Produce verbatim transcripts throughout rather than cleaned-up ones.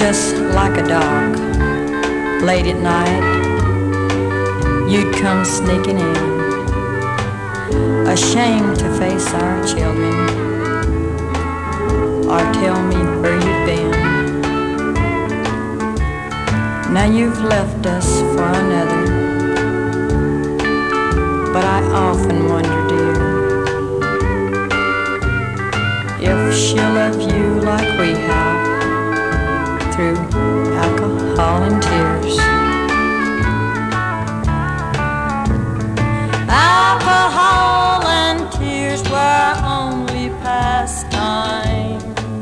Just like a dog, late at night, you'd come sneaking in, ashamed to face our children, or tell me where you've been. Now you've left us for another, but I often wonder, dear, if she'll love you like we have, through alcohol and tears. Alcohol and tears were only pastime.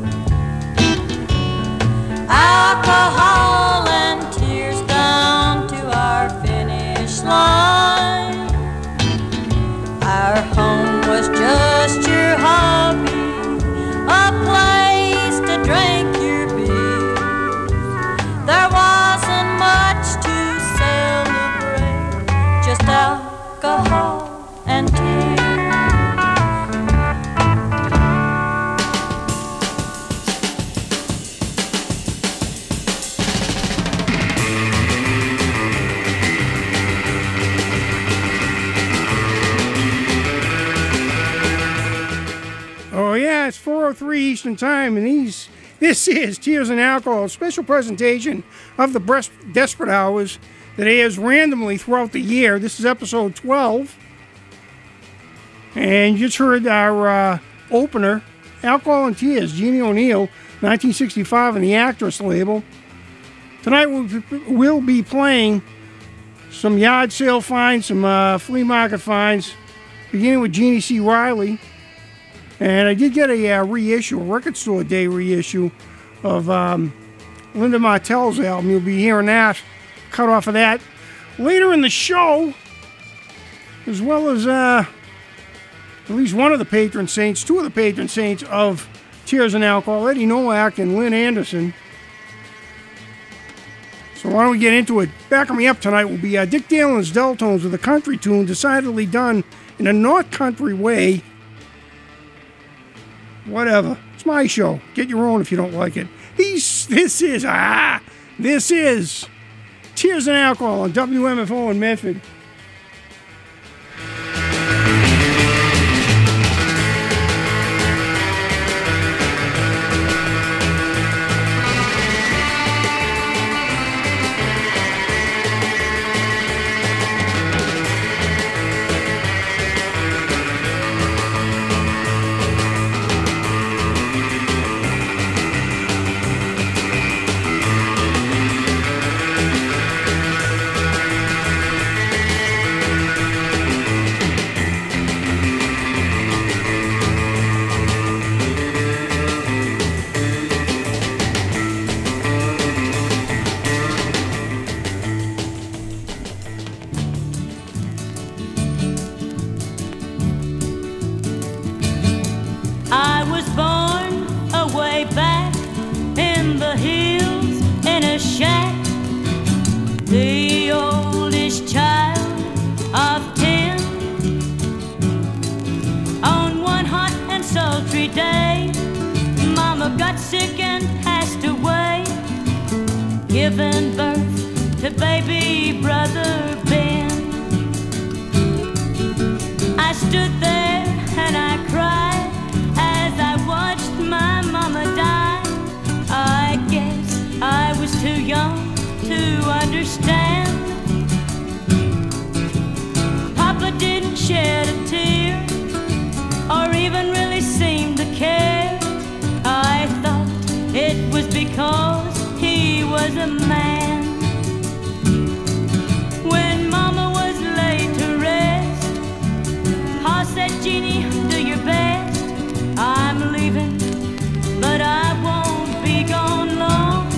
Alcohol and tears down to our finish line. Our home was just your hobby, a place to drink your beer. There wasn't much to celebrate, just alcohol and tears. Oh yeah, it's four oh three Eastern Time, and these this is Tears and Alcohol, a special presentation of the Breast Desperate Hours that airs randomly throughout the year. This is episode twelve. And you just heard our uh, opener, Alcohol and Tears, Jeannie O'Neill, nineteen sixty-five, on the Actress label. Tonight we'll, we'll be playing some yard sale finds, some uh, flea market finds, beginning with Jeannie C. Riley. And I did get a uh, reissue, a Record Store Day reissue of um, Linda Martell's album. You'll be hearing that, cut off of that later in the show, as well as uh, at least one of the patron saints, two of the patron saints of Tears and Alcohol, Eddie Nowak and Lynn Anderson. So why don't we get into it? Backing me up tonight will be uh, Dick Dale and his Deltones with a country tune decidedly done in a North Country way. Whatever. It's my show. Get your own if you don't like it. These, this is, ah, this is Tears and Alcohol on W M F O in Medford. Giving birth to baby brother Ben. I stood there and I cried as I watched my mama die. I guess I was too young to understand. Papa didn't shed a tear or even really seem to care. I thought it was because he was a man. When Mama was laid to rest, Pa said, Jeannie, do your best. I'm leaving, but I won't be gone long.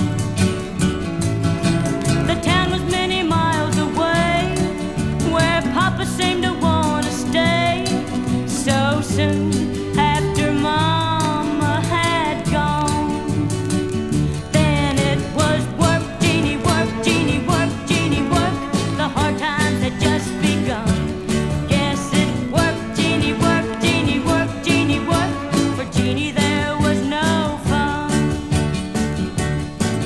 The town was many miles away, where Papa seemed to want to stay. So soon after Mama had gone, then it was work, Jeannie, work, Jeannie, work, Jeannie, work. The hard times had just begun. Guess it worked, Jeannie, work, Jeannie, work, Jeannie, work. For Jeannie there was no fun.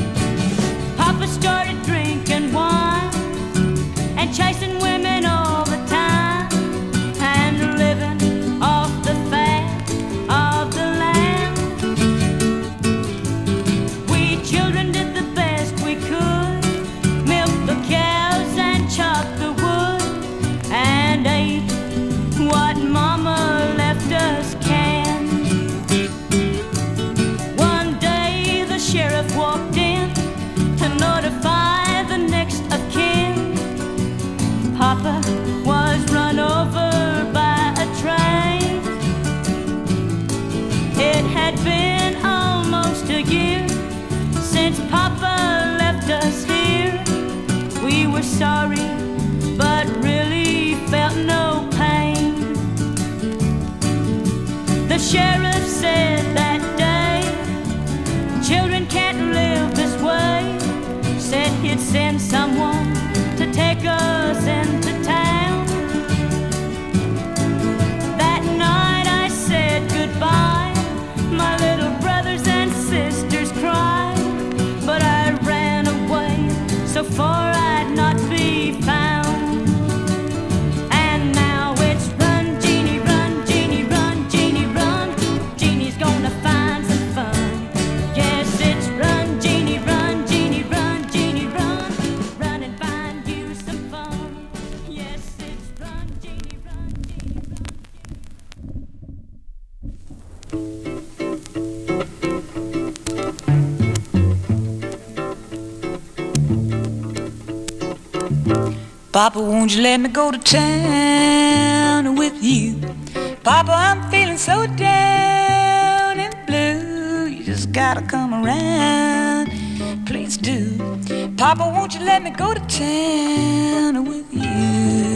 a year since Papa left us here. We were sorry, but really felt no pain. The sheriff said that day, children can't live this way. Said he'd send someone to take us into town. That night I said goodbye. My little brothers and sisters cried, but I ran away so far I'd not be found. And now it's run, Jeannie, run, Jeannie, run, Jeannie, run. Jeannie's gonna find some fun. Yes, it's run, Jeannie, run, Jeannie, run, Jeannie, run. Run and find you some fun. Yes, it's run, Jeannie, run, Jeannie, run. Papa, won't you let me go to town with you? Papa, I'm feeling so down and blue. You just gotta come around, please do. Papa, won't you let me go to town with you?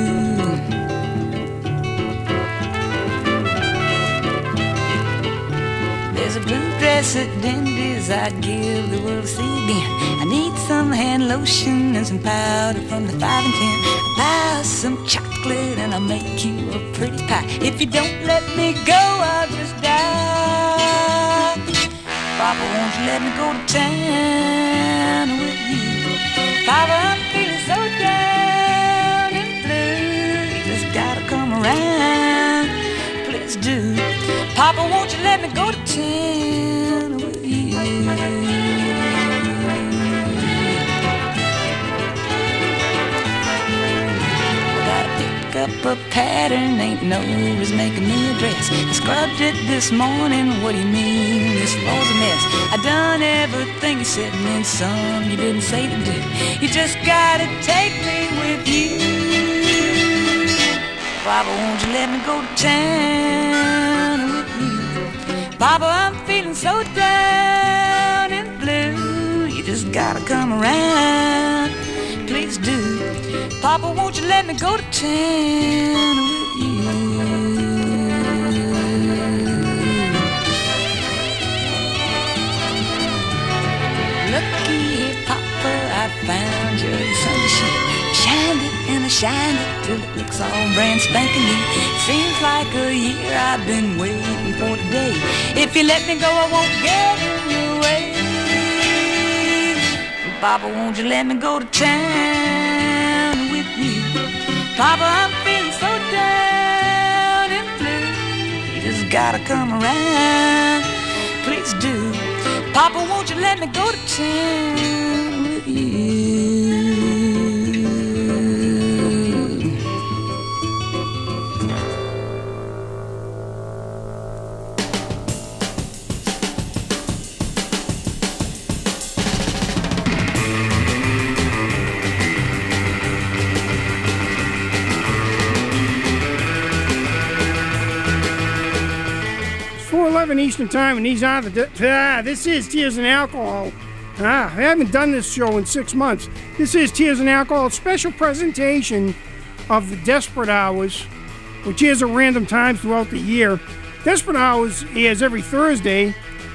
There's a blue dress at Dendy's I'd give the world to see again. I need some hand lotion and some powder from the five and ten. I'll buy some chocolate and I'll make you a pretty pie. If you don't let me go, I'll just die. Papa, won't you let me go to town with you? Papa, I'm feeling so down and blue. You just gotta come around, please do. Papa, won't you let me go to town with you? Up a pattern, ain't no is making me a dress. I scrubbed it this morning, what do you mean this floor's a mess? I done everything you said and then some you didn't say to do. You just gotta take me with you. Papa, won't you let me go to town with you? Papa, I'm feeling so down and blue. You just gotta come around, please do. Papa, won't you let me go to town with you? Looky here, Papa, I found your Sunday shoe. Shined it and I shined it till it looks all brand spanking new. Seems like a year I've been waiting for today. If you let me go, I won't get in your way. Papa, won't you let me go to town with you? Papa, I'm feeling so down and blue. You just gotta come around, please do. Papa, won't you let me go to town with you? four eleven Eastern Time, and these are the. Ah, this is Tears and Alcohol. Ah, I haven't done this show in six months. This is Tears and Alcohol, a special presentation of the Desperate Hours, which airs at random times throughout the year. Desperate Hours airs every Thursday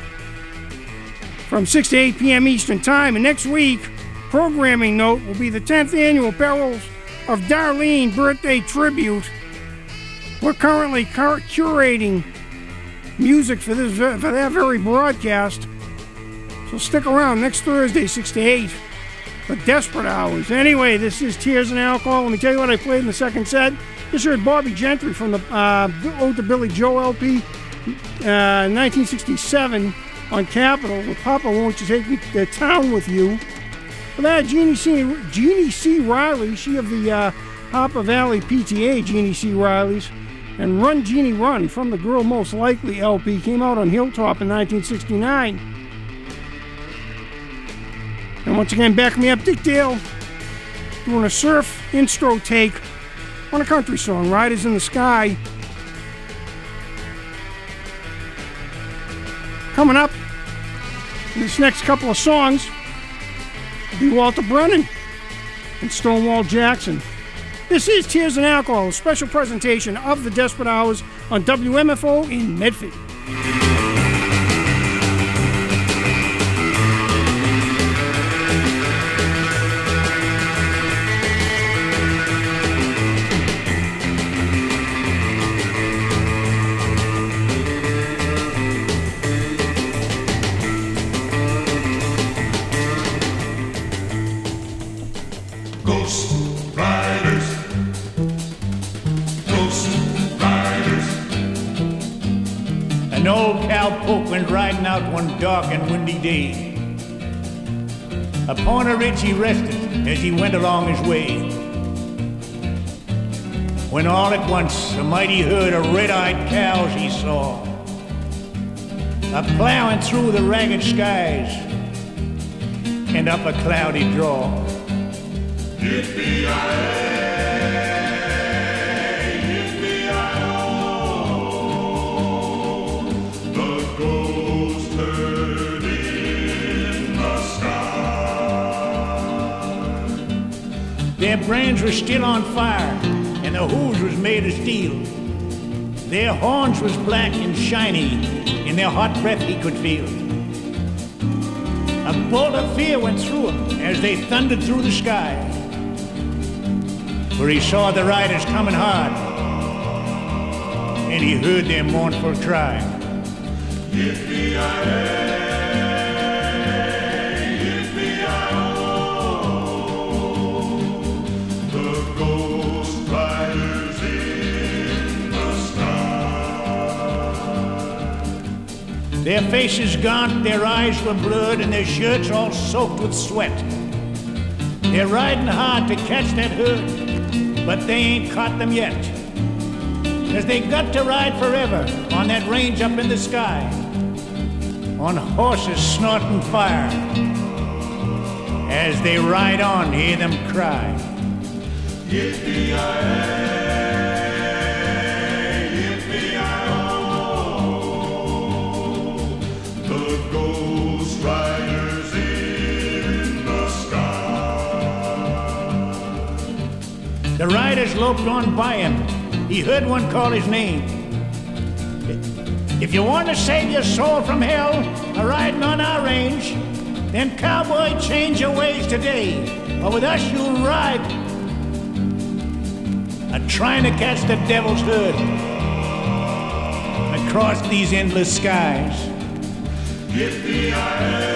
from six to eight p.m. Eastern Time, and next week, programming note will be the tenth annual Perils of Darlene birthday tribute. We're currently cur- curating music for this for that very broadcast, so stick around next Thursday, six to eight, for Desperate Hours. Anyway, this is Tears and Alcohol. Let me tell you what I played in the second set. Just heard Bobby Gentry from the uh, Ode to Billy Joe L P, uh, nineteen sixty-seven on Capitol, with Papa, Won't You Take Me to Town With You. For that, Jeannie C. Jeannie C. Riley, she of the uh, Hopper Valley P T A, Jeannie C. Riley's, and Run Jeannie Run from the Girl Most Likely L P, came out on Hilltop in nineteen sixty-nine. And once again, back me up, Dick Dale, doing a surf intro take on a country song, Riders in the Sky. Coming up, And this next couple of songs will be Walter Brennan and Stonewall Jackson. This is Tears and Alcohol, a special presentation of the Desperate Hours on W M F O in Medford. An old cowpoke went riding out one dark and windy day. Upon a ridge he rested as he went along his way, when all at once a mighty herd of red-eyed cows he saw, a-plowing through the ragged skies and up a cloudy draw. Yippee-yi-yi! Their brains were still on fire, and their hooves was made of steel. Their horns was black and shiny, in their hot breath he could feel. A bolt of fear went through him as they thundered through the sky, for he saw the riders coming hard, and he heard their mournful cry. Yippee-yi-yi! Their faces gaunt, their eyes were blurred, and their shirts all soaked with sweat. They're riding hard to catch that herd, but they ain't caught them yet. 'Cause they got to ride forever on that range up in the sky, on horses snorting fire. As they ride on, hear them cry. Yippee-yi-yi! Riders in the sky. The riders loped on by him. He heard one call his name. If you want to save your soul from hell, a riding on our range, then cowboy, change your ways today, or with us you'll ride a trying to catch the devil's herd across these endless skies. Yippee-yi-yi,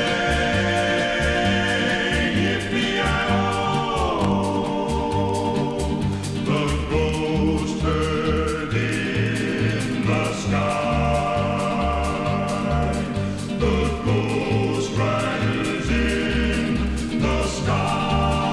yippee-yi-oh, the ghost herd in the sky, the ghost riders in the sky.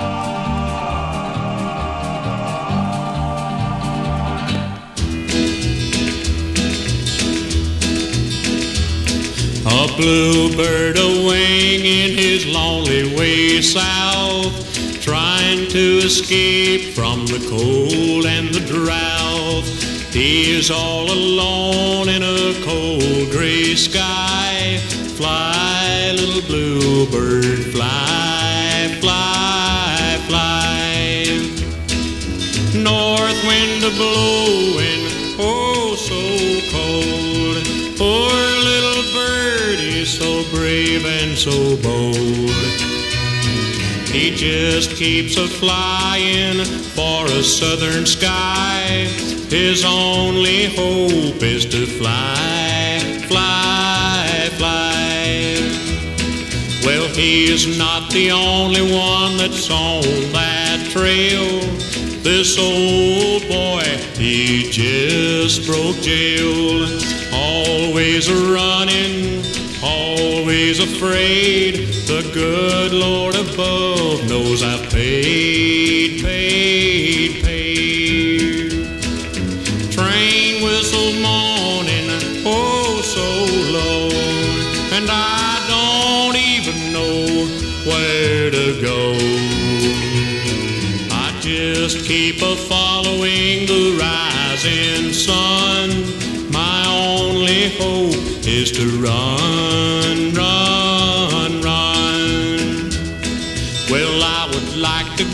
A bluebird a-winging his lonely way south, trying to escape from the cold and the drought. He is all alone in a cold gray sky. Fly, little bluebird, fly, fly, fly. North wind a-blowing, oh so cold. Poor little bird, he's so brave and so bold. He just keeps a-flying for a southern sky. His only hope is to fly, fly, fly. Well, he is not the only one that's on that trail. This old boy, he just broke jail. Always running, always afraid. The good Lord above knows I've paid, paid, paid. Train whistle morning, oh so low, and I don't even know where to go. I just keep a-following the rising sun. My only hope is to run, run,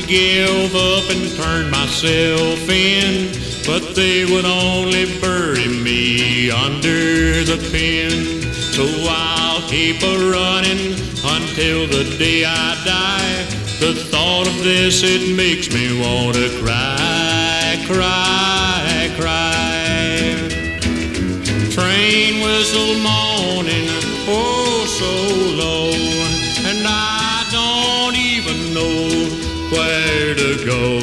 give up and turn myself in, but they would only bury me under the pen. So I'll keep a running until the day I die. The thought of this, it makes me want to cry, cry, cry. Train whistle moaning, oh so low, and I don't even know where to go.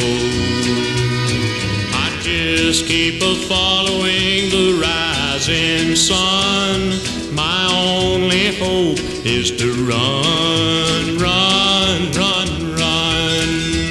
I just keep a following the rising sun. My only hope is to run, run, run, run.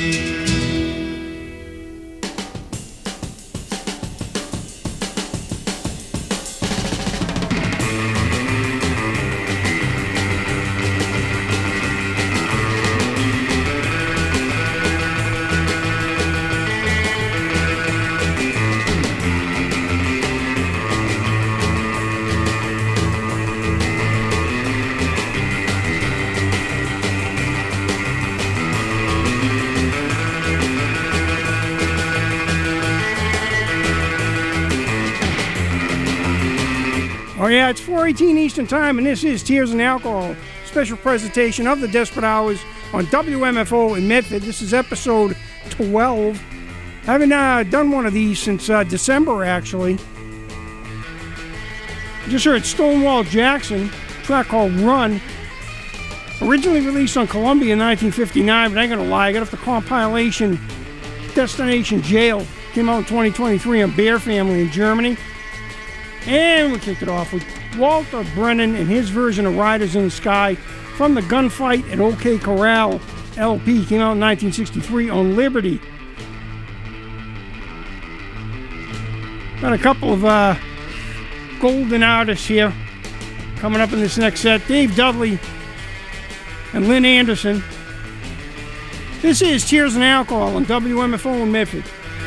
Oh yeah, it's four eighteen Eastern Time, and this is Tears and Alcohol, special presentation of the Desperate Hours on W M F O in Medford. This is episode twelve. I haven't uh, done one of these since uh, December, actually. Just heard Stonewall Jackson, a track called Run. Originally released on Columbia in nineteen fifty-nine, but I ain't gonna lie, I got off the compilation Destination Jail. Came out in twenty twenty-three on Bear Family in Germany. And we kicked it off with Walter Brennan and his version of Riders in the Sky from the Gunfight at OK Corral L P. Came out in nineteen sixty-three on Liberty. Got a couple of uh, golden artists here coming up in this next set. Dave Dudley and Lynn Anderson. This is Tears and Alcohol on W M F O in Medford.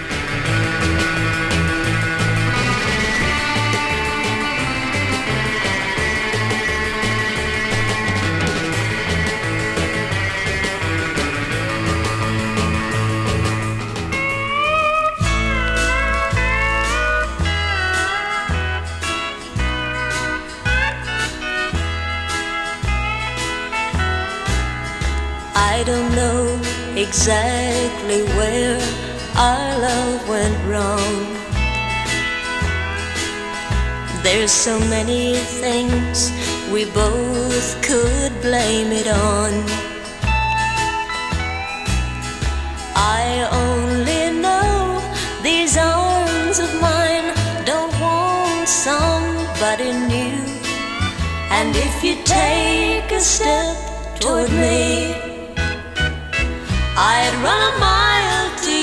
I don't know exactly where our love went wrong. There's so many things we both could blame it on. I only know these arms of mine don't want somebody new. And if you take a step toward me, I'd run a mile to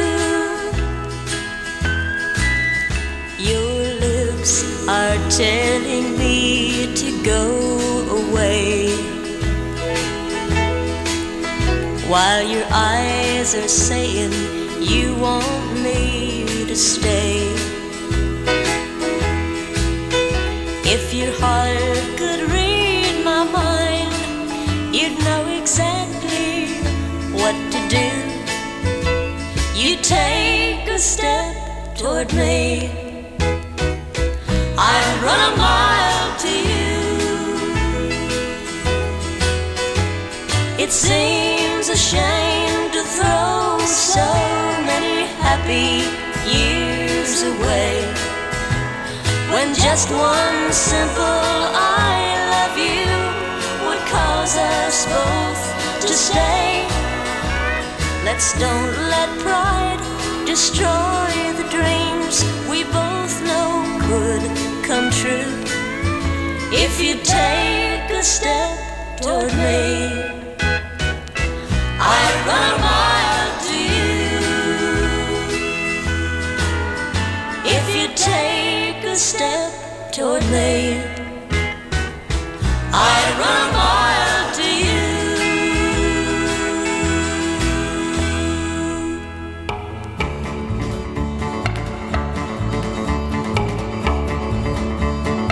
you. Your lips are telling me to go away, while your eyes are saying you want me to stay. If your heart could read my mind, you'd know exactly what to do. You take a step toward me, I'd run a mile to you. It seems a shame to throw so many happy years away, when just one simple I love you would cause us both to stay. Let's don't let pride destroy the dreams we both know could come true. If you take a step toward me, I'd run a mile to you. If you take a step toward me, I'd run a mile to you.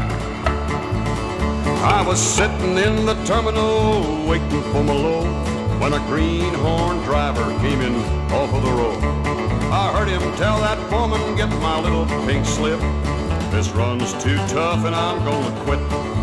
I was sitting in the terminal waiting for my load. when a greenhorn driver came in off of the road. I heard him tell that foreman, get my little pink slip. This run's too tough and I'm gonna quit.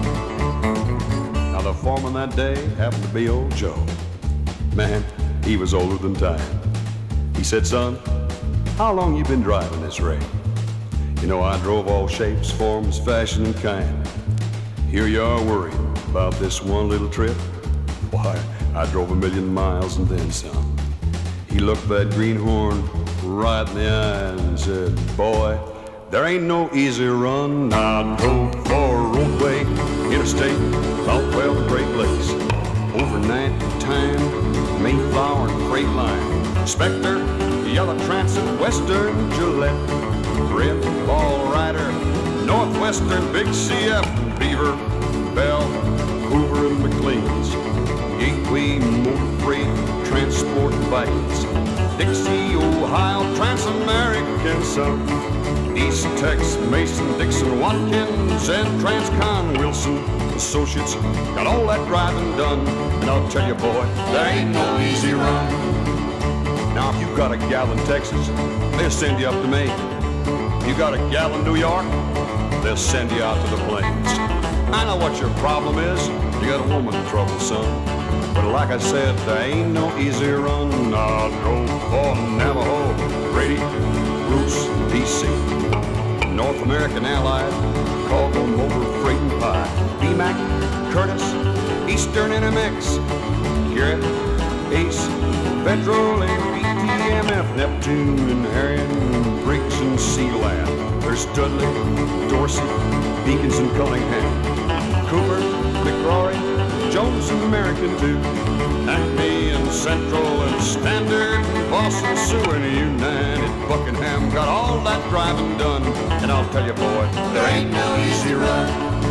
Now the foreman that day happened to be old Joe. Man, he was older than time. He said, son, how long you been driving this rig? You know, I drove all shapes, forms, fashion, and kind. Here you are worrying about this one little trip. Why, I drove a million miles and then some. He looked that greenhorn right in the eye and said, boy, there ain't no easy run. I drove for a roadway, interstate, Southwell to Great Lakes. Overnight time, Mayflower and Freight Line, Spectre, Yellow Transit, Western Gillette, Red Ball Rider, Northwestern, Big C F, Beaver, Bell, Hoover and McLean's, Gateway Motor Freight, Transport Vikings, Dixie, Ohio, Transamerican South, East Tex, Mason, Dixon, Watkins, and Transcon, Wilson Associates, got all that driving done, and I'll tell you, boy, there ain't no easy run. Now, if you've got a gal in Texas, they'll send you up to Maine. If you got a gal in New York, they'll send you out to the plains. I know what your problem is. You got a woman in trouble, son. But like I said, there ain't no easy run. I drove for Navajo, Grady, Bruce, D C, North American Allied, Cargo Motor Freight and Pie, B MAC, Curtis, Eastern N M X, Garrett, Ace, Federal, and B T M F, Neptune, and Harrion, Briggs, and Sealand. There's Dudley, Dorsey, Beacons, and Cunningham, Cooper, McCrory, Jones, and American, too. Acme, and Central, and Standard, and Boston, Sioux, and United Buckingham got all that driving done. And I'll tell you, boy, there ain't no easy run.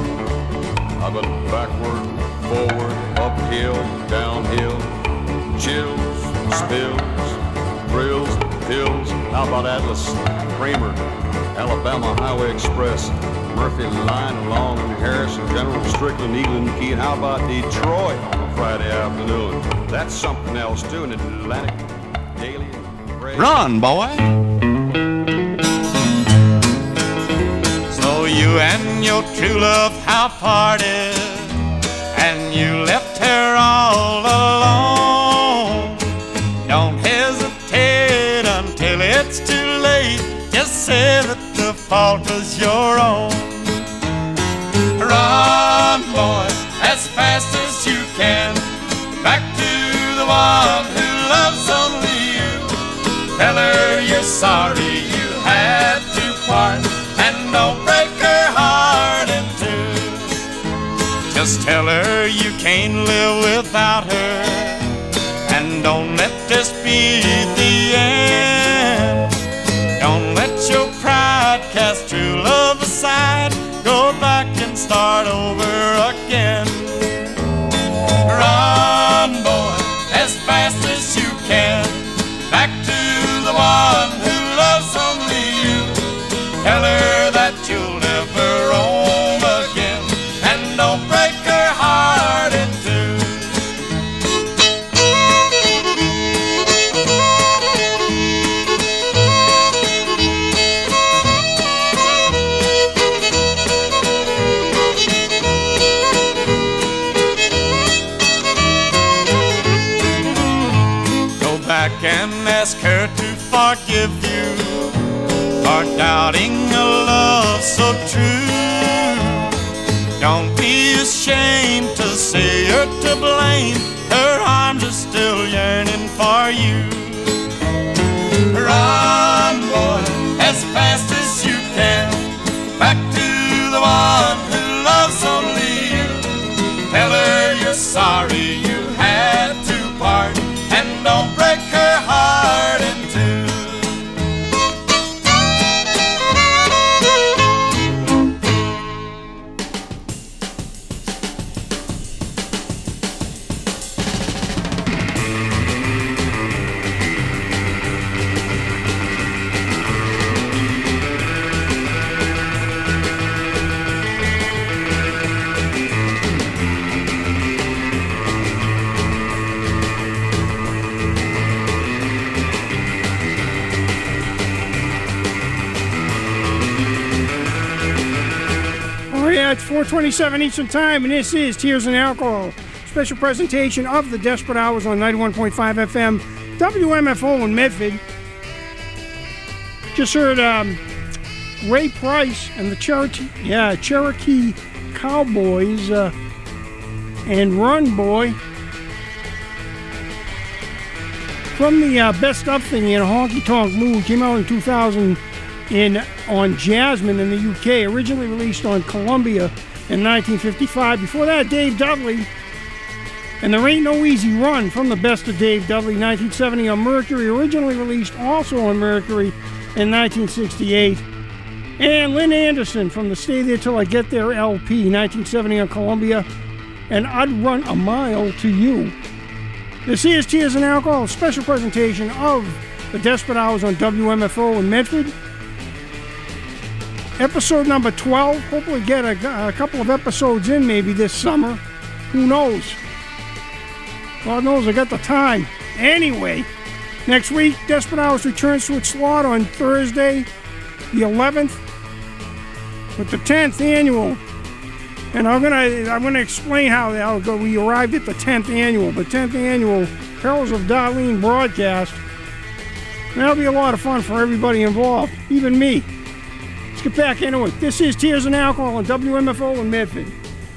I've been backward, forward, uphill, downhill, chills, spills, thrills, hills. How about Atlas, Kramer, Alabama Highway Express, Murphy Line, Long and Harrison, General Strickland, Eagle and Key, and how about Detroit on a Friday afternoon? That's something else too, in Atlantic, Daily, Press. Run, boy! So you and your true love have parted, and you left her all alone. Don't hesitate until it's too late. Just say that the fault was your own. Run, boy, as fast as you can, back to the one who loves only you. Tell her you're sorry you had to part, and don't break her heart in two. Just tell her you can't live without her, and don't let this be the end. Don't let your pride cast true love aside. Go back and start over again. Run, boy, as fast as you can, back to the one who loves only you. Tell her that you'll never roam again, and don't break her heart in two. And ask her to forgive you for doubting a love so true. Don't be ashamed to say you're to blame. Her arms are still yearning for you. Run, boy, as fast as you can, back to the one who loves only you. Tell her you're sorry you had to part, and don't break her heart in two. Yeah, it's four twenty-seven Eastern Time, and this is Tears and Alcohol. Special presentation of the Desperate Hours on ninety-one point five F M, W M F O in Medford. Just heard um, Ray Price and the Cherokee, yeah, Cherokee Cowboys uh, and Run Boy from the uh, Best Of thing in a Honky Tonk Mood. Came out in two thousand in on Jasmine in the U K. Originally released on Columbia in nineteen fifty-five. Before that, Dave Dudley and There Ain't No Easy Run from the Best of Dave Dudley, nineteen seventy on Mercury. Originally released also on Mercury in nineteen sixty-eight. And Lynn Anderson from the Stay There Till I Get There L P, nineteen seventy on Columbia, and I'd Run a Mile to You. This is Tears and Alcohol, a special presentation of the Desperate Hours on W M F O in Medford. Episode number twelve. Hopefully get a, a couple of episodes in maybe this summer. Who knows? God knows I got the time. Anyway, next week, Desperate Hours returns to its slot on Thursday, the eleventh, with the tenth annual. And I'm gonna I'm gonna explain how, how we arrived at the tenth annual. The tenth annual Perils of Darlene broadcast. And that'll be a lot of fun for everybody involved, even me. Let's get back into it. This is Tears and Alcohol on W M F O in Medford.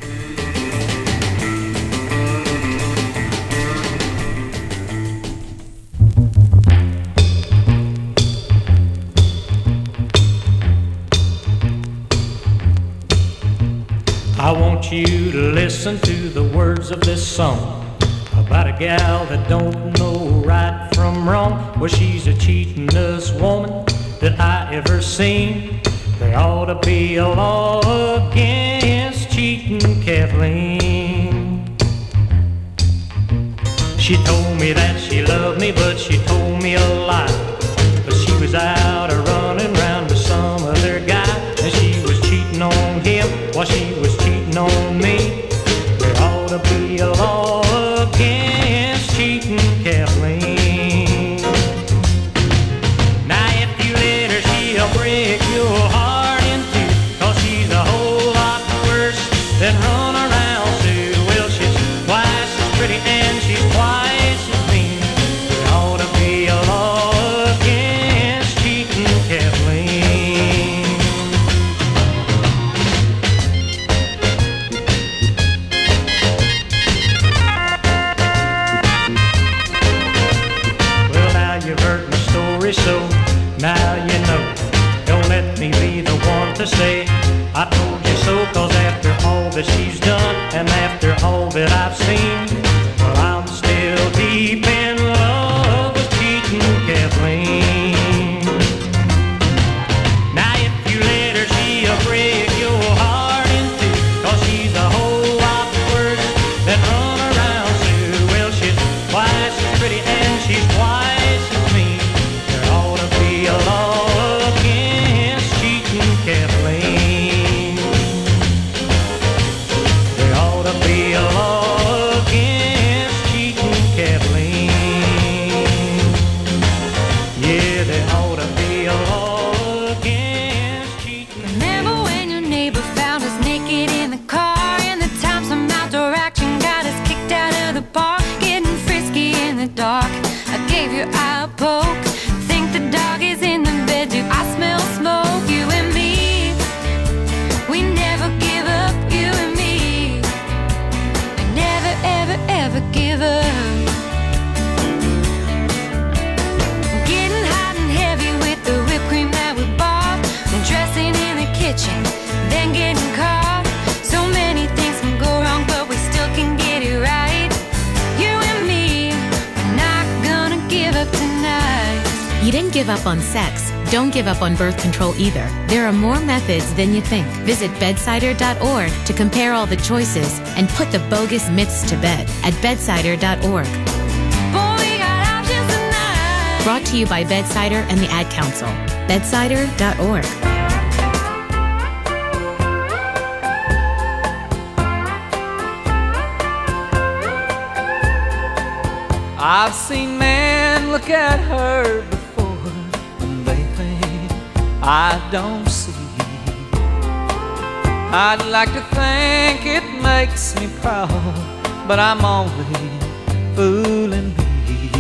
I want you to listen to the words of this song about a gal that don't know right from wrong. Well, she's a cheatin'est woman that I ever seen. There ought to be a law against cheating, Kathleen. She told me that she loved me, but she told me a lie. But she was out a running round with some other guy, and she was cheating on him while she was cheating on me. There ought to be a law against cheating, Kathleen. Now if you let her, she'll break your heart in two, 'cause she's a whole lot worse than run around Sue. Well, she's twice as pretty and she's twice as mean. There ought to be a law against cheating, Kathleen. Well, now you've heard my story, so now you know. Don't let me be the one to say I told you so, 'cause after all that she's done and after all that I've seen, well, I'm still deep in love with cheating, Kathleen. Now if you let her, she'll break your heart in two, 'cause she's a whole lot worse than run around Sue. Well, she's twice as pretty and she's twice as mean. There ought to be a law against cheating, Kathleen. There ought to be a law against cheating, Kathleen. Yeah, there ought to be a law against cheating. Remember when your neighbor found us naked in the car, and the time some outdoor action got us kicked out of the park, getting frisky in the dark. I gave your eye a poke. Think the dog is in the bed too. I smell smoke. You and me, we never give up. You and me, we never ever ever give up. Getting hot and heavy with the whipped cream that we bought, and dressing in the kitchen, then getting caught. So many things can go wrong, but we still can get it right. You and me, we're not gonna give up tonight. You didn't give up on sex. Don't give up on birth control either. There are more methods than you think. Visit bedsider dot org to compare all the choices and put the bogus myths to bed at bedsider dot org. Boy, we got options tonight. Brought to you by Bedsider and the Ad Council. bedsider dot org. I've seen men look at her before, and they think I don't see. I'd like to think it makes me proud, but I'm only fooling me.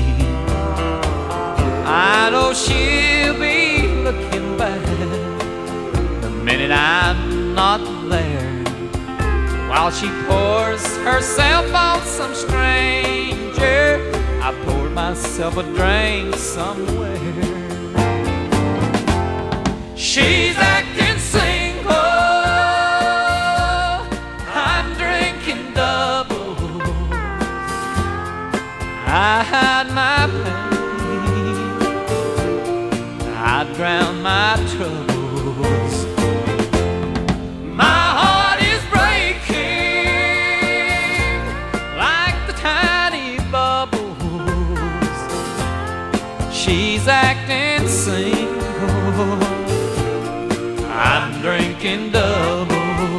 I know she'll be looking back the minute I'm not there, while she pours herself on some stranger. I poured myself a drink somewhere. She's acting single, I'm drinking double. I hide my pain, I drown my troubles. My heart is breaking like the tiny bubbles. She's acting single, I'm drinking doubles.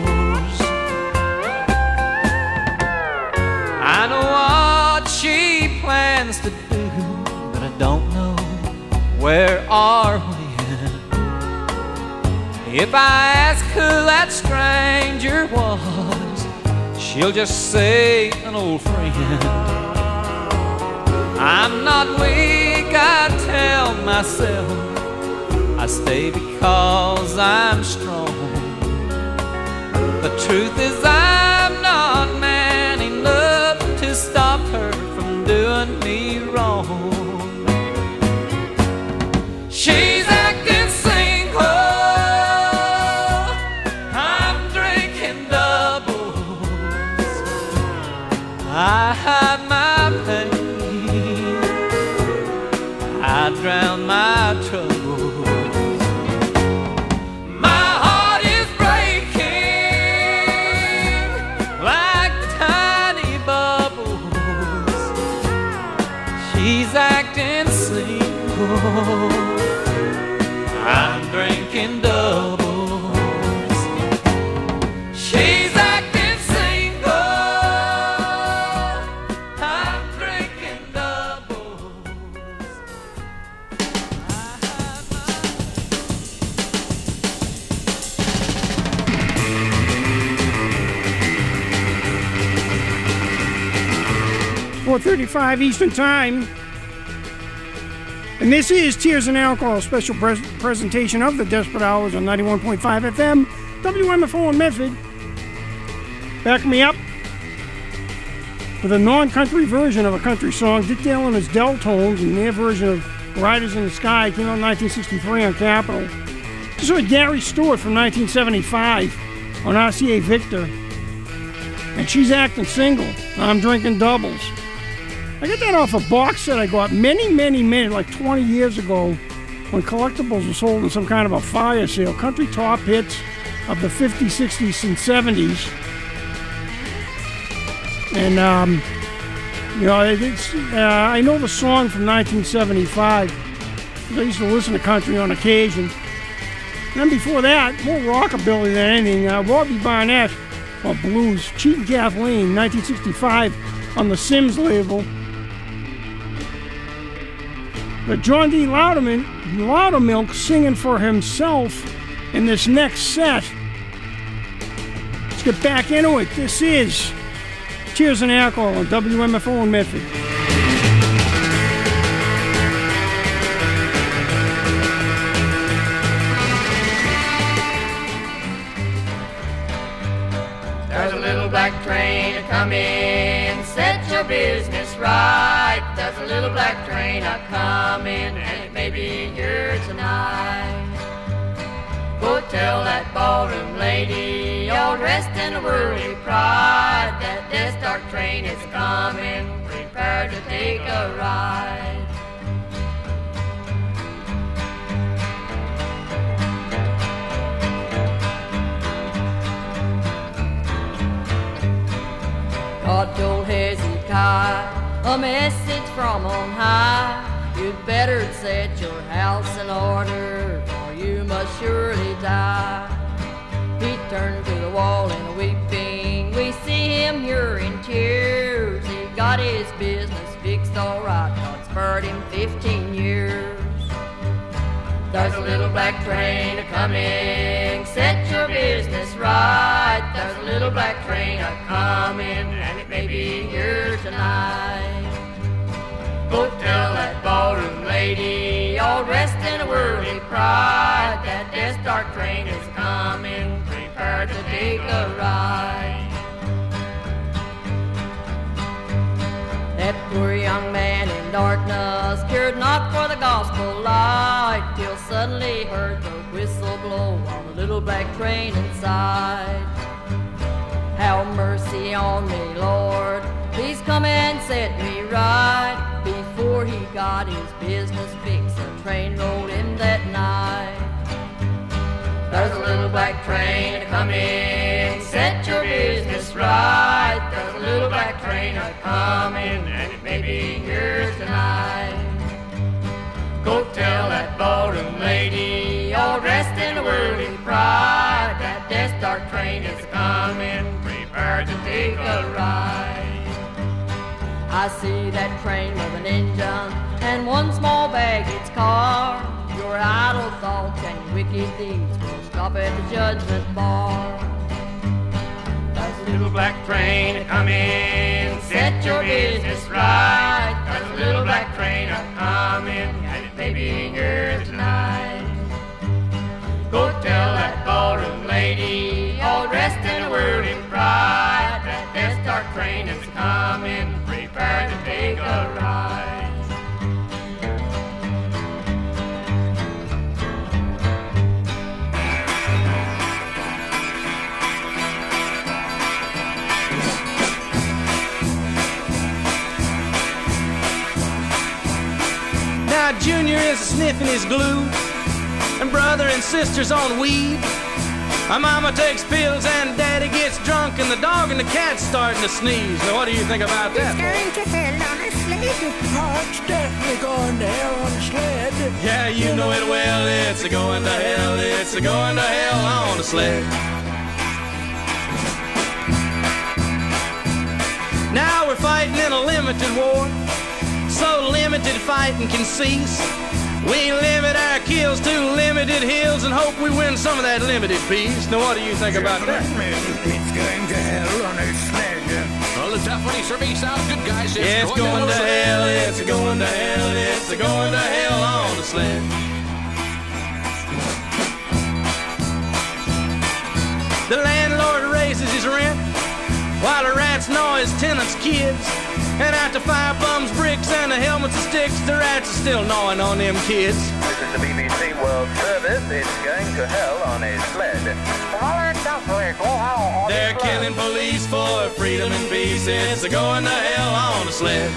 I know what she plans to do, but I don't know where or when. If I ask who that stranger was, she'll just say an old friend. I'm not weak, I tell myself. I stay because I'm strong. The truth is I'm not man enough to stop her from doing me wrong. She's acting single, I'm drinking doubles. I hide my pain, I drown my troubles. She's acting single, I'm drinking doubles. She's acting single, I'm drinking doubles. four thirty-five Eastern Time. And this is Tears and Alcohol, a special pres- presentation of the Desperate Hours on ninety-one point five F M, W M F O in Medford. Back me up with a non-country version of a country song. Dick Dale and his Deltones, and their version of Riders in the Sky came out in nineteen sixty-three on Capitol. This was Gary Stewart from nineteen seventy-five on R C A Victor. And she's acting single. I'm drinking doubles. I got that off a box set I got many, many, many, like twenty years ago, when collectibles were sold in some kind of a fire sale. Country top hits of the fifties, sixties, and seventies. And, um, you know, it's, uh, I know the song from nineteen seventy-five. I used to listen to country on occasion. And then before that, more rockabilly than anything, uh, Robbie Barnett, or blues, Cheatin' Kathleen, nineteen sixty-five, on the Sims label. But John D. Louderman, Loudermilk singing for himself in this next set. Let's get back into it. This is Tears and Alcohol on W M F O in Medford. There's a little black train a-comin', set your business right. There's a little black train a-comin', and it may be here tonight. Go tell that ballroom lady, all dressed in a whirly pride, that this dark train is comin', prepare to take a ride. God told Hezekiah a message from on high. You'd better set your house in order, or you must surely die. He turned to the wall and weeping, we see him here in tears. He got his business fixed all right, God spared him fifteen years. There's a little black train a-coming, set your business right. little black train a-comin', and it may be here tonight. Go tell that ballroom lady, all dressed in a whirly pride, that death's dark train is coming, prepare to take a ride. That poor young man in darkness cared not for the gospel light, till suddenly heard the whistle blow on the little black train inside. Have mercy on me, Lord, please come and set me right. Before he got his business fixed, the train rolled in that night. There's a little black train a-comin', set your business right. There's a little black train a-comin', and it may be here tonight. Go tell that ballroom lady, all dressed in a whirling pride, that death's dark train is a-comin', prepare to take a ride. I see that train with an engine and one small baggage car. Your idle thoughts and your wicked deeds will stop at the judgment bar. There's a little black train a-comin', set your business right. There's a little black train a-comin', and it may be here tonight. Go tell that ballroom lady, all dressed in a whirling pride, that death's dark train is a-comin', prepare to take a ride. Now Junior is sniffing his glue, and brother and sister's on weed. My mama takes pills and daddy gets drunk, and the dog and the cat's starting to sneeze. Now what do you think about that? It's going to hell on a sled. Oh, it's definitely going to hell on a sled. Yeah, you know it well, it's a going to hell, it's a going to hell on a sled. Now we're fighting in a limited war, so limited fighting can cease. We limit our kills to limited hills and hope we win some of that limited peace. Now what do you think about that? It's going to hell on a sled. Well, the tough one, he certainly sounds good, guys. It's going to hell, it's going to hell, it's going to hell on a sled. The landlord raises his rent while the rats gnaw his tenants' kids. And after fire bums, bricks, and the helmets and sticks, the rats are still gnawing on them kids. This is the B B C World Service. It's going to hell on a sled. They're killing police for freedom and peace. It's a going to hell on a sled.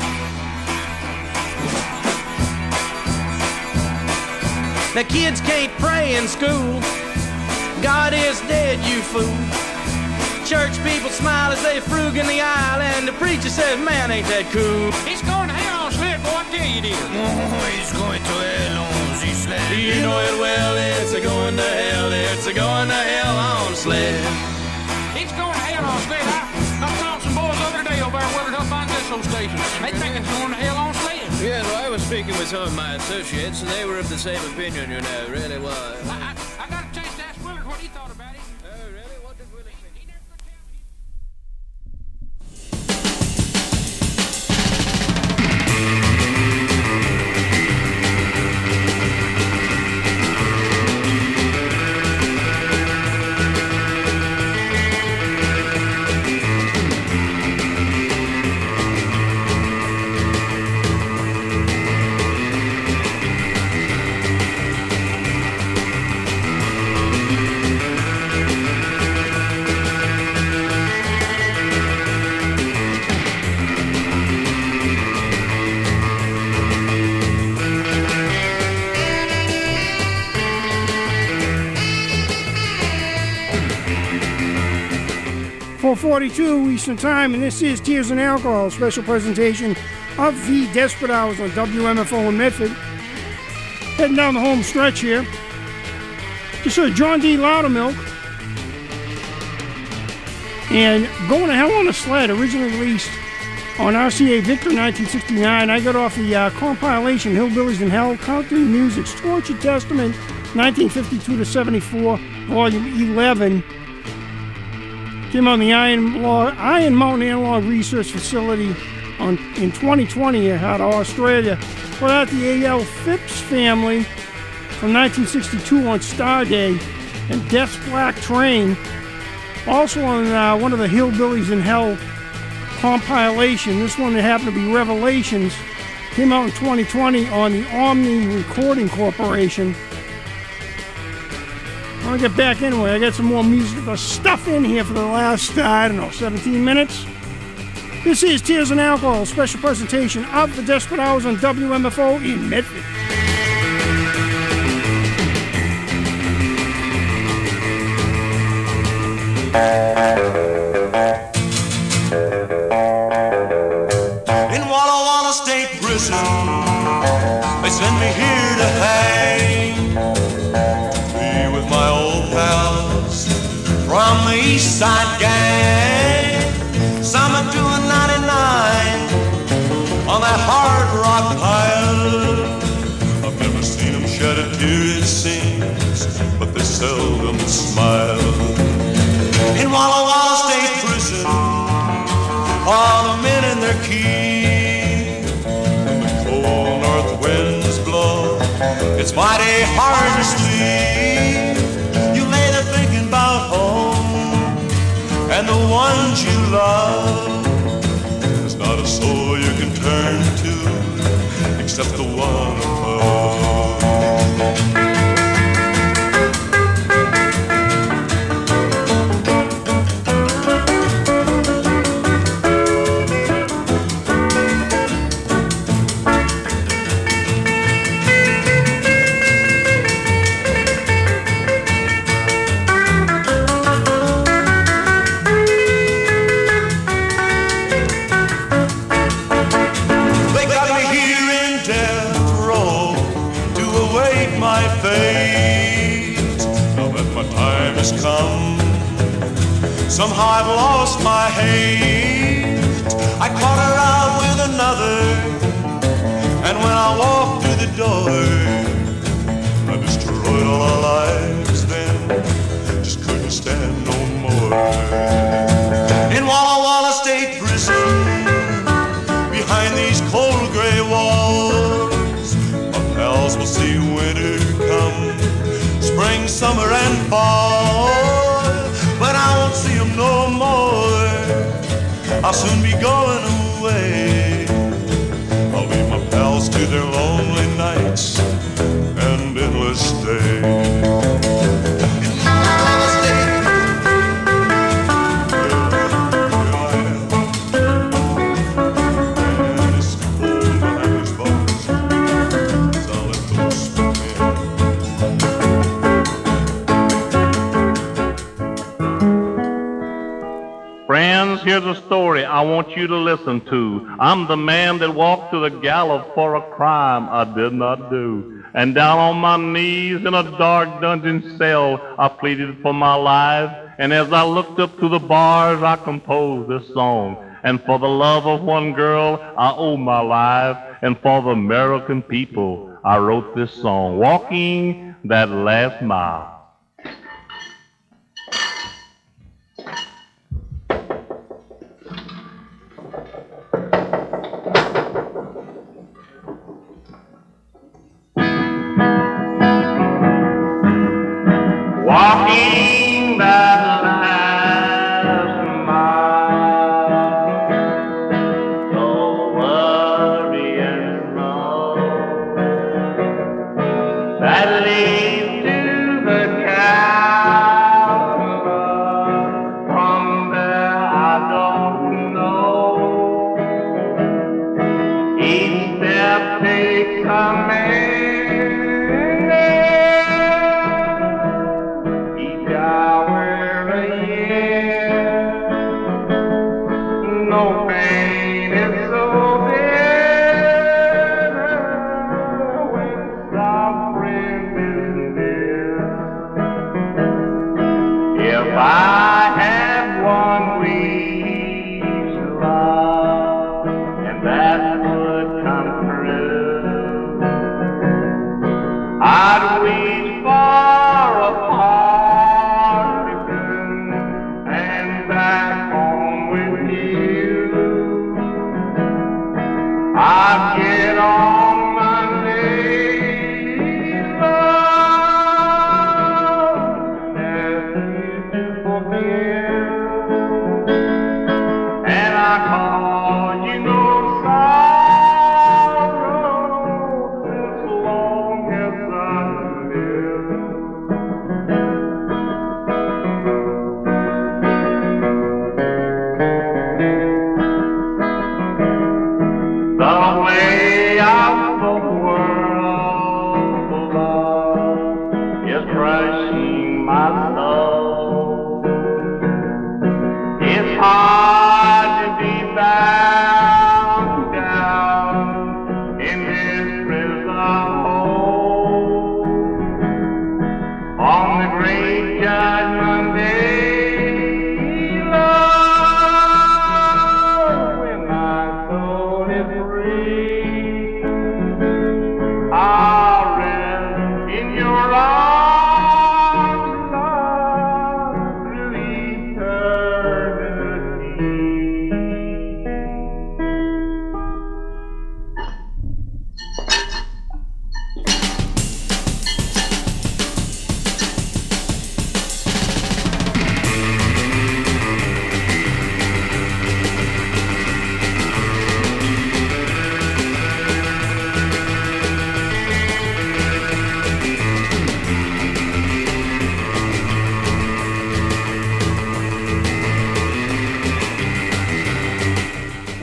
Now kids can't pray in school. God is dead, you fool. Church people smile as they frug in the aisle, and the preacher says, man, ain't that cool. He's going to hell on a sled, boy, I tell you this. Oh, he's going to hell on the sled. You know it well, it's a going to hell, it's a going to hell on a sled. It's going to hell on a sled. I, I saw some boys the other day over there working up on this old station. They think it's going to hell on a sled. Yes, well, I was speaking with some of my associates, and they were of the same opinion, you know, really was. I, I, I got a chance to ask Willard what he thought about it. Oh, really? What did Willard think? four forty-two Eastern Time, and this is Tears and Alcohol, special presentation of the Desperate Hours on W M F O in Medford. Heading down the home stretch here. Just heard John D. Loudermilk and Going to Hell on a Sled, originally released on R C A Victor nineteen sixty-nine. I got off the uh, compilation Hillbillies in Hell, Country Music's Tortured Testament, nineteen fifty-two to seventy-four, volume eleven. Came out in the Iron, Log, Iron Mountain Analog Research Facility on, in twenty twenty out of Australia. Well, that the A L Phipps Family from nineteen sixty-two on Star Day, and Death's Black Train, also on uh, one of the Hillbillies in Hell compilation. This one that happened to be Revelations, came out in twenty twenty on the Omni Recording Corporation. I'm gonna get back anyway. I got some more musical stuff in here for the last, uh, I don't know, seventeen minutes. This is Tears and Alcohol, special presentation of the Desperate Hours on W M F O in Medford. In Walla Walla State Prison, they sent me here to hang, to be with my old pals from the East Side Gang. Some are doing ninety-nine on that hard rock pile. I've never seen them shed a tear, it seems, but they seldom smile. In Walla Walla State Prison, all the men in their key, when the cold north winds blow, it's mighty hard to sleep. You lay there thinking about home and the ones you love. There's not a soul you can turn to except the one above. Come. Somehow I've lost my hate. I caught her out with another, and when I walked through the door, I destroyed all our lives then, just couldn't stand no more. In Walla Walla State Prison, behind these cold gray walls, my pals will see winter come, spring, summer, and fall, but I won't see them no more. I'll soon be going away. I'll leave my pals to their lonely nights and endless days. Friends, here's a story I want you to listen to. I'm the man that walked to the gallows for a crime I did not do. And down on my knees in a dark dungeon cell, I pleaded for my life. And as I looked up to the bars, I composed this song. And for the love of one girl, I owe my life. And for the American people, I wrote this song, Walking That Last Mile. Walking that last mile, so worry and roll, that leads to the castle. From there I don't know. Each step takes a man. I had one wish to love, and that would come true. I'd wish for a pardon, and that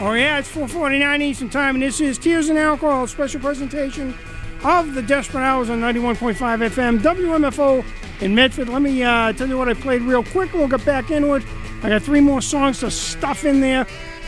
Oh yeah, it's four forty-nine Eastern Time, and this is Tears and Alcohol, special presentation of the Desperate Hours on ninety-one point five F M, W M F O in Medford. Let me uh, tell you what I played real quick. We'll get back into it. I got three more songs to stuff in there.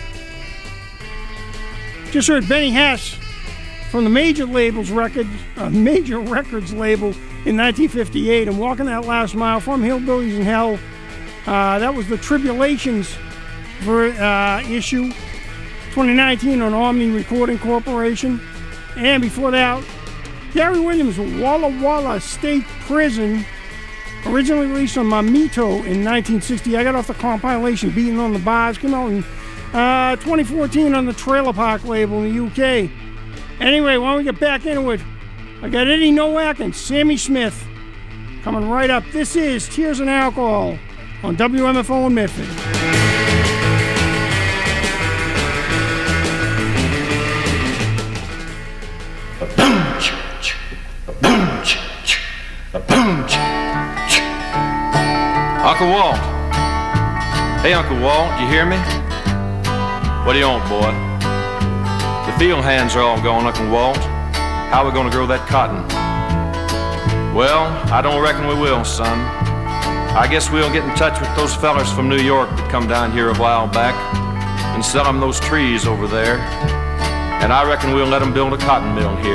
Just heard Benny Hess from the Major Labels record, uh, Major Records label in nineteen fifty-eight, and Walking That Last Mile from Hillbillies in Hell. Uh, that was the Tribulations for, uh, issue twenty nineteen on Omni Recording Corporation. And before that, Gary Williams, Walla Walla State Prison, originally released on Mamito in nineteen sixty. I got off the compilation Beating on the Bars, came out in uh, twenty fourteen on the Trailer Park label in the U K. Anyway, when we get back into it, I got Eddie Nowak and Sammy Smith coming right up. This is Tears and Alcohol on W M F O in Medford. Uncle Walt. Hey, Uncle Walt, you hear me? What do you want, boy? The field hands are all gone, Uncle Walt. How are we gonna grow that cotton? Well, I don't reckon we will, son. I guess we'll get in touch with those fellers from New York that come down here a while back and sell them those trees over there. And I reckon we'll let them build a cotton mill here.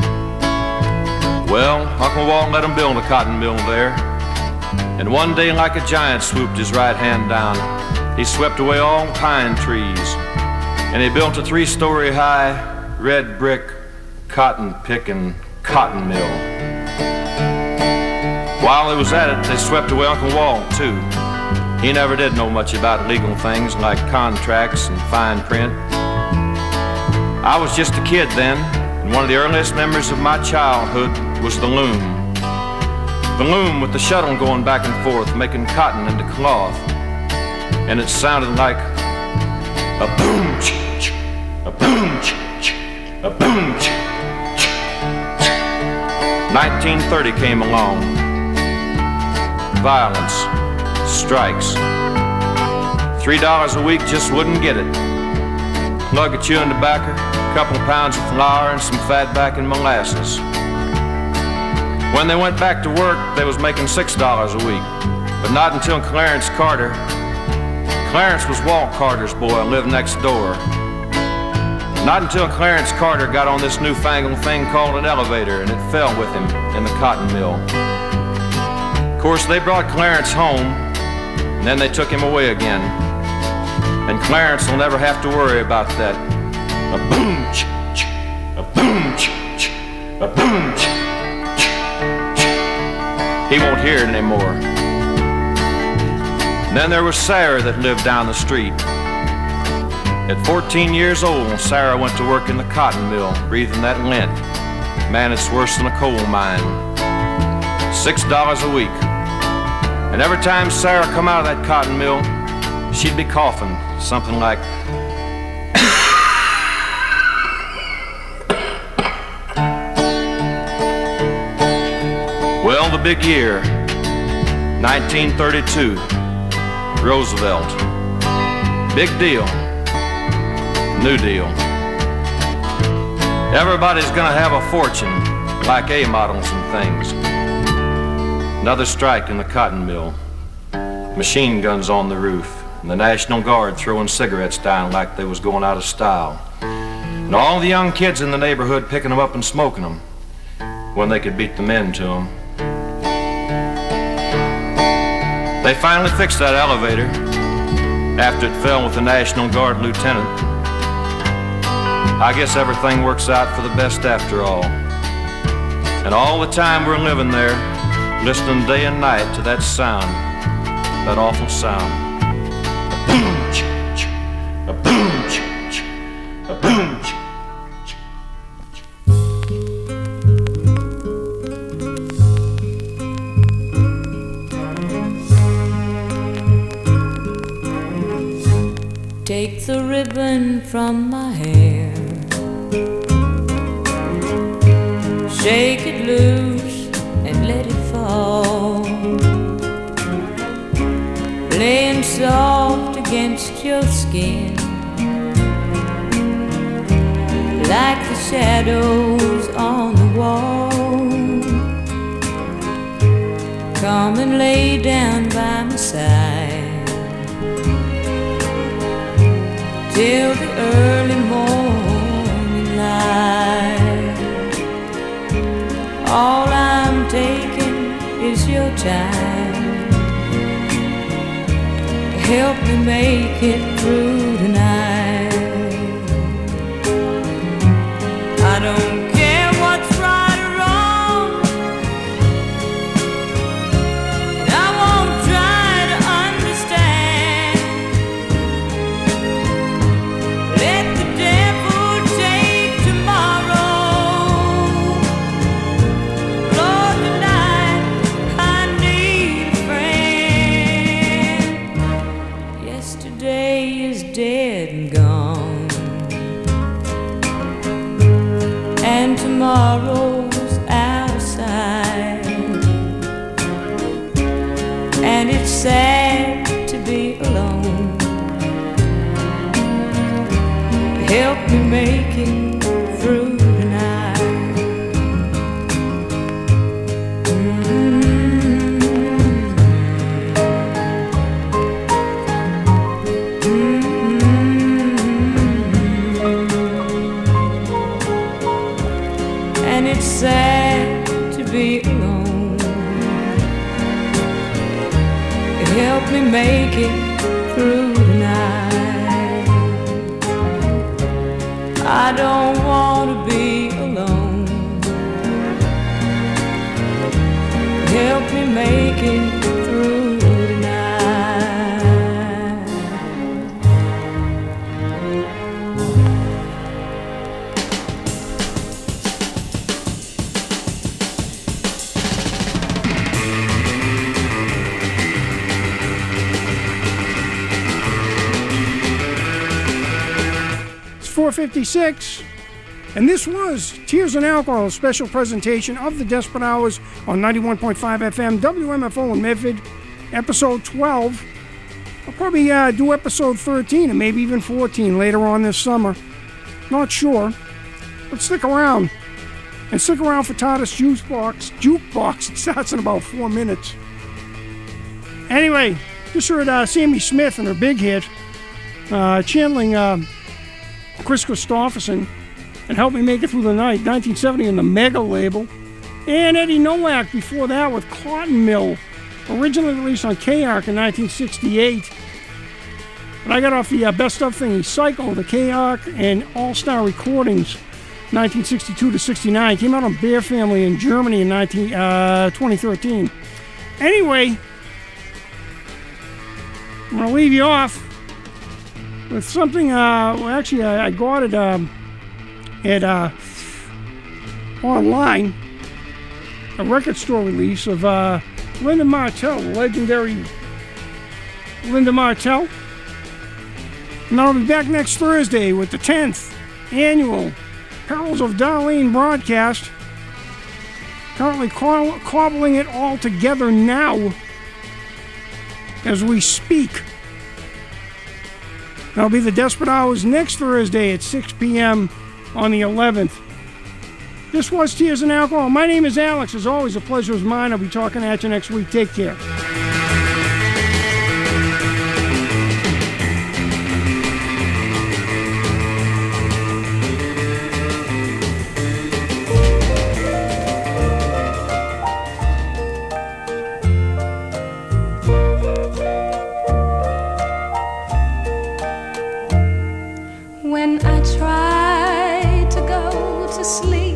Well, Uncle Walt let them build a cotton mill there. And one day, like a giant swooped his right hand down, he swept away all the pine trees, and he built a three-story high, red brick, cotton-picking cotton mill. While he was at it, they swept away Uncle Walt, too. He never did know much about legal things like contracts and fine print. I was just a kid then, and one of the earliest memories of my childhood was the loom. The loom with the shuttle going back and forth, making cotton into cloth. And it sounded like a boom, ch-ch, a boom, ch-ch, a boom, ch-ch. nineteen thirty came along. Violence, strikes. Three dollars a week just wouldn't get it. Plug of chewing tobacco, a couple of pounds of flour, and some fatback and molasses. When they went back to work, they was making six dollars a week, but not until Clarence Carter. Clarence was Walt Carter's boy and lived next door. Not until Clarence Carter got on this newfangled thing called an elevator, and it fell with him in the cotton mill. Of course, they brought Clarence home, and then they took him away again. And Clarence will never have to worry about that. A boom, ch, ch, a boom, ch, ch, a boom, ch. He won't hear it anymore. Then there was Sarah that lived down the street. At fourteen years old, Sarah went to work in the cotton mill, breathing that lint. Man, it's worse than a coal mine. Six dollars a week. And every time Sarah come out of that cotton mill, she'd be coughing, something like, well, the big year, nineteen thirty-two, Roosevelt. Big deal, New Deal. Everybody's gonna have a fortune, like A models and things. Another strike in the cotton mill. Machine guns on the roof, and the National Guard throwing cigarettes down like they was going out of style. And all the young kids in the neighborhood picking them up and smoking them when they could beat the men to them. They finally fixed that elevator after it fell with the National Guard lieutenant. I guess everything works out for the best after all. And all the time we're living there, listening day and night to that sound, that awful sound. A boom, ch, ch, a boom, ch, ch, a boom, ch. Take the ribbon from my hair, shake it loose and let it fall, laying soft against your skin. like the shadows on the wall. Come and lay down by my side till the early morning light. All I'm taking is your time. Help me make it through tonight. I don't care what's right or wrong, and I won't try to understand. Let the devil take tomorrow. Lord, tonight I need a friend. Yesterday is dead and gone, and tomorrow's outside, and it's sad to be alone. Help me make it through tonight. And it's sad to be alone. Help me make it through tonight. I don't want to be alone. Help me make it through tonight. four fifty-six, and this was Tears and Alcohol, a special presentation of the Desperate Hours on ninety-one point five F M, W M F O in Medford, episode twelve. I'll probably uh, do episode thirteen and maybe even fourteen later on this summer. Not sure, but stick around. And stick around for Tardis Jukebox. Jukebox, it starts in about four minutes. Anyway, just heard uh, Sammy Smith and her big hit, uh, channeling uh, Chris Christopherson, and Help Me Make It Through the Night, nineteen seventy on the Mega label. And Eddie Nowak before that with Cotton Mill, originally released on K-Ark in nineteen sixty-eight. But I got off the uh, Best Of thingy, Cycle, the K-Ark and All-Star Recordings, nineteen sixty-two to sixty-nine. Came out on Bear Family in Germany in nineteen, uh, twenty thirteen. Anyway, I'm going to leave you off with something, uh, well, actually, I, I got it um, at uh, online, a record store release of uh, Linda Martell, the legendary Linda Martell. And I'll be back next Thursday with the tenth annual Perils of Darlene broadcast. Currently co- cobbling it all together now as we speak. That'll be the Desperate Hours next Thursday at six p.m. on the eleventh. This was Tears and Alcohol. My name is Alex. As always, a pleasure is mine. I'll be talking at you next week. Take care. When I try to go to sleep,